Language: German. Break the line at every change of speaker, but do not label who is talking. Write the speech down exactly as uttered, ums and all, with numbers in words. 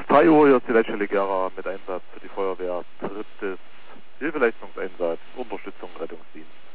drei Uhr, hier ist die Leitstelle Gera mit Einsatz für die Feuerwehr, drittes Hilfeleistungseinsatz, Unterstützung, Rettungsdienst.